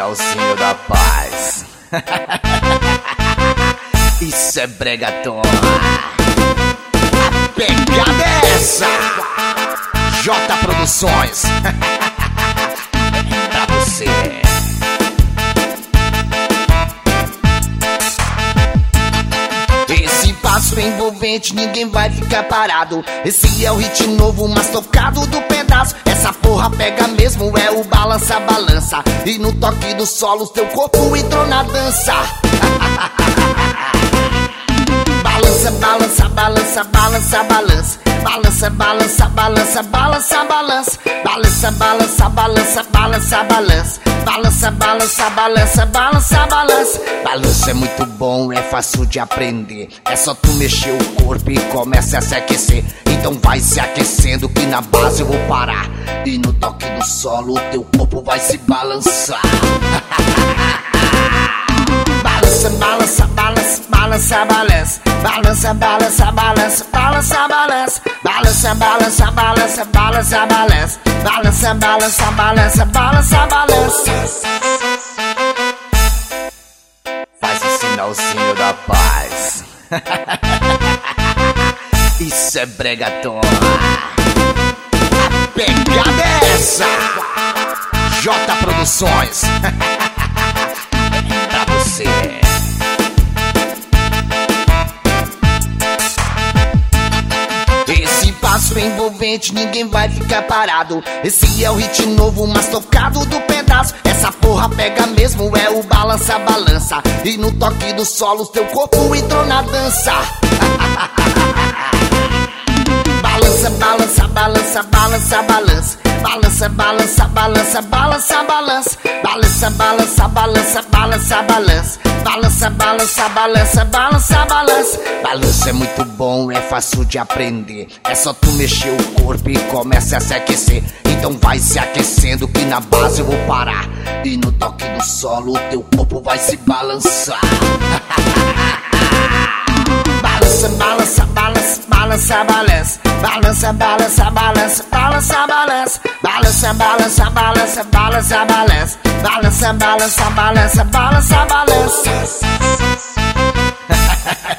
sinalzinho da paz. Isso é bregaton. A pegada é essa. J Produções. Pra você. Esse passo envolvente, ninguém vai ficar parado. Esse é o hit novo, mas tocado do pedaço. Essa porra pega mesmo, é o balança, balança. E no toque do solo, teu corpo entrou na dança. Balança, balança, balança, balança, balança. Balança, balança, balança, balança, balança. Balança, balança, balança, balança, balança. Balança, balança, balança, balança, balança. Balança é muito bom, é fácil de aprender. É só tu mexer o corpo e começa a se aquecer. Então vai se aquecendo que na base eu vou parar. E no toque do solo o teu corpo vai se balançar. Balança, balança, balança, balança, balança. Balança, balança, balança, balança, balança. Balança, balança, balança, balança, balança. Balança, balança, balança, balança, balança. Faz o sinalzinho da paz. Isso é bregaton. A pegada é essa. J Produções. Pra você. Esse passo envolvente, ninguém vai ficar parado. Esse é o hit novo, mas tocado do pedaço. Essa porra pega mesmo, é o balança, balança. E no toque do solo, teu corpo entrou na dança. Balança, balança, balança, balança, balança. Balança, balança, balança, balança, balança. Balança, balança, balança, balança, balança. Balança, balança, balança, balança, balança. Balança é muito bom, é fácil de aprender. É só tu mexer o corpo e começa a se aquecer. Então vai se aquecendo que na base eu vou parar. E no toque do solo o teu corpo vai se balançar. Balança, balança, balança, balança, balança. Balança, balança, balança, balança, balança. Balança, balança, balança, balança, balança. Balança, balança, balança, balança, balança.